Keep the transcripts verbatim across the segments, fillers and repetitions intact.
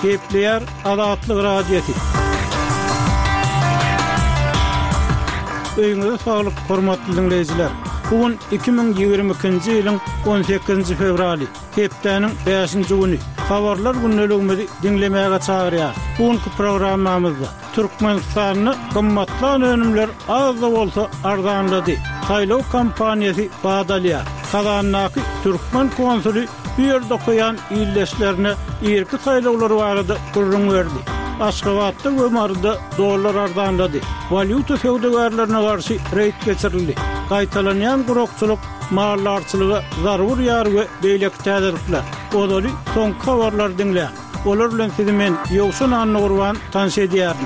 Gepleyer Adatlyk radiosi. Öýüňize saglyk, hormatly dinleýijiler. Bugün iki bin ýygrimi ikinji ýylyň on sekizinji fevraly, hepdeniň beşinji güni. Habarlar günneligimizi dinlemäge çagyrýar. Bugünkü programmamyzda Türkmenistanyny gymmatly önümler az da bolsa arzanlady. Saýlaw kampaniýasy badalýar. Kazannaky Türkmen konsuly bu ýerde koýan ýylleşlerine ýerki saýlawlary barada gurrun berdi. Aşgabatda we Marda dollar arzanlady. Valyuta sewdagarlaryna garşy reýt geçirildi. Gaýtalanýan gurukçylyk, mallarçylygy zarur ýar we beýlek täzirlikler. Odaly soňky habarlar dinleýär. Olar bilen sizi men Ýowşan Annurwan tanış edýärim.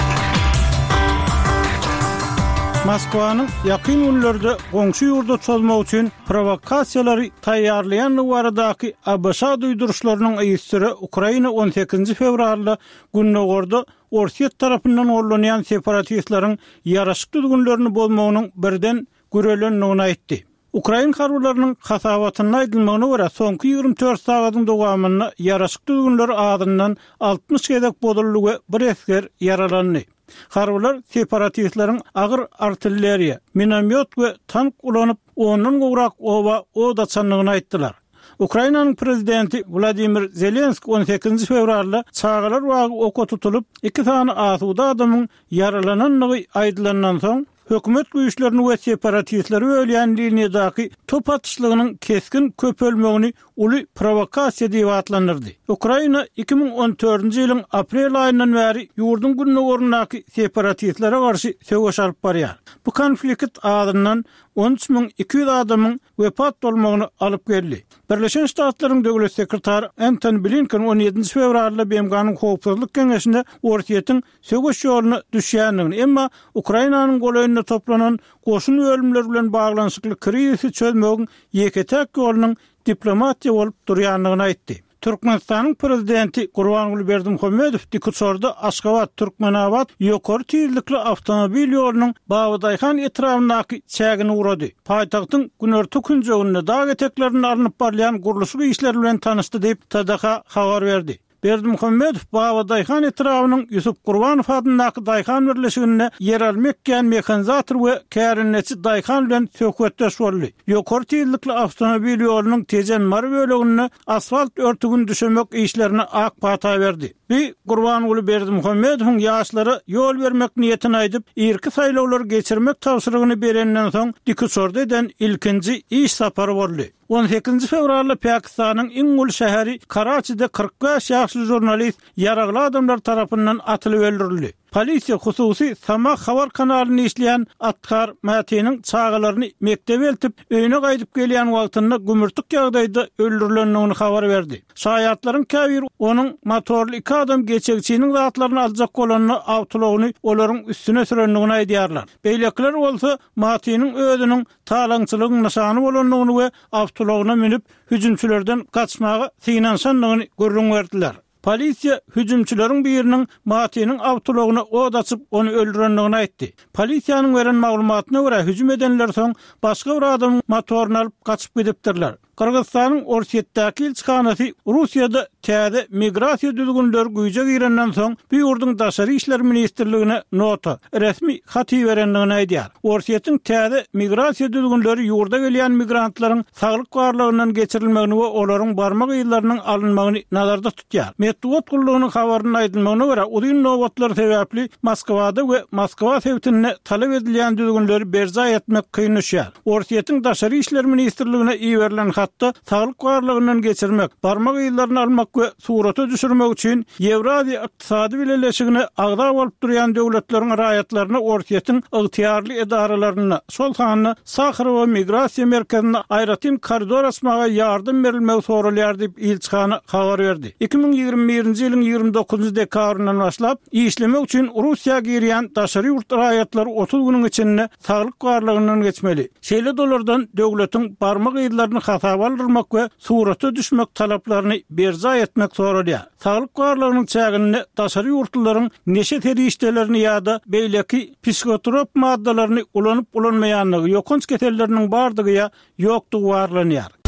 Moskwanyň ýakyn günlerde goňşy ýurda çözmek üçin provokasiýalary taýýarlayan baradaky A B S duýduruşlarynyň ýysyry Ukraina on sekizinji fevralda günnägorda Orsiýet tarapyndan gollanýan separatistlaryň ýaraşykly düzgünlerini bolmagynyň birden görelenligini aýtdy. Ukraina harbylarynyň hasabatyna aýdylmagyna görä soňky ýygrimi dört sagatyň dowamyna ýaraşykly düzgünler adyndan altmış gedek bodully we bir esker yaralandy. Harbylar separatistlaryň agyr artilleriýa, minomyot we tank ulanyp ondan gowrak oba oda çanlygyny aýtdylar. Ukrainanyň prezidenti Vladimir Zelenski on sekizinji fevralda çağalar wagy oka tutulyp iki tane asuda adamyň yaralananlygy aýdylandan soň hökümet güýçlerini we separatistleri öýleýän liniýadaky top atışlygynyň keskin köpelmegini uly provokasiýa diýip atlandyrdy. Ukraina iki bin on dördünji ýylyň aprel aýyndan bäri ýurdun günnägorundaky separatistlere garşy söwüş alyp barýar. Bu konflikt adyndan on üç bin iki ýüz adamyň wepat bolmagyny alyp geldi. Birleşen Ştatlaryň döwlet sekretary Antony Blinken on ýedinji fevralda B M G'nyň howpsuzlyk keňeşinde Orsiýetiň söwüş ýoluna düşýändigini, emma Ukrainanyň golaýyna toplanan goşun ölümleri bilen baglanyşykly krizisi çözmegiň ýeketek ýolunyň diplomatiýa bolup durýanlygyny aýtdy. Türkmenistanyň prezidenti Gurbanguly Berdimuhammedow Dikusorda Aşgabat Türkmenabad ýokary tezlikli awtomobil ýolunyň Babadyhan etrafyndaky çägini urady. Paýtagtyň günerti künjeginde dag eteklerini alınıp barlayan guruluşy işleri bilen tanışdy diýip T D K habar berdi. Berdimuhammedow Babadyhan etrafynyň Ýusup Gurbanow adyndaky Daýhan birleşigine yer almakkan mekanizator we kärinneçi Daýhan bilen söhbetdeş boldy. Ýokary tezlikli awtomobil ýolunyň tejenmar bölegine asfalt örtügün düşürmek işlerine ak pata berdi. Bir Gurbanguly Berdimuhammedowyň ýaşlary ýol bermek niýetini aýdyp, irki saýlawlar geçirmek tawsyrygyny berenden soň Dikusorda eden ilkinji iş sapary boldy. on sekizinji fevralda Pakistanyň iň uly şäheri Karaçyda kırk beş ýaşly jurnalist ýaragly adamlar tarapyndan atylyp öldürildi. Polisiýa hususy Sama habar kanalyny işleýän Atkar Mäteňiň çağalaryny mektebe eltip öýüne gaýdyp gelýän wagtynda gümürtük ýagdaýda öldürilendigini habar berdi. Şaýatlaryň käbir onuň motorly iki adam geçegçiniň zatlaryny aljak bolanyny awtologyny olaryň üstüne sürendigini aýdýarlar. Beýlekler bolsa Mäteňiň özüniň talaňçylygyň nişany bolandygyny we awtologyna minip hüjümçülerden kaçmagy synanşandygyny görüň berdiler. Polisiýa hüjümçüleriň biriniň Mäteňiň awtologyna od açyp onu öldürendigini aýtdy. Polisiýanyň beren maglumatyna görä hüjüm edenler soň başga bir adamyň motoruny alyp gaçyp gidipdirler. Kırgızstanyň Orsiýetdäki elçixanasy Russiýada täze migrasiýa düzgünleri güýje girenden soň bu ýurdun daşary işler ministrligine nota, resmi haty berendigini aýdýar. Orsiýetiň täze migrasiýa düzgünleri ýurda gelýän migrantlaryň saglyk barlygyndan geçirilmegini we olaryň barmak ýyllarynyň alınmagyny nazarda tutýar. Medeniýet gullugynyň habaryna aýdylmagyna görä, uzun nowatlar sebäpli Moskwada we Moskwa sewtine talap edilýän düzgünleri berza etmek kynlaşýar. Orsiýetiň daşary işler ministrligine iýerilen hatta saglyk barlygyndan geçirmek, barmak ýyllaryny almak we surata düşürmek üçin Ýewraziýa ykdysady birleşigine agda bolup durýan döwletleriň raýatlaryny Orsiýetiň ygtyýarly edaralaryna, şol hanyny Sahara we migrasiýa merkezine aýratym koridor açmaga ýardym berilmegi soralýar diýip elçixana habar berdi. iki bin ýygrimi birinji ýylyň ýygrimi dokuzynji dekabryndan başlap işlemek üçin Russiýa girýän daşary ýurt raýatlary otuz güniň içinde saglyk barlygyndan geçmeli. Şeýle dolardan döwletiň barmak ýyllaryny hasabaldyrmak we surata düşmek talaplaryny berza etmek soralýar. Saglyk barlygynyň çägini daşary ýurtlaryň neşe terişdelerini ýa-da beýleki psikotrop maddalaryny ulanyp ulanmaýanlygy, ýokunç ketelleriniň bardygy ýa ýokdugy barlanýar.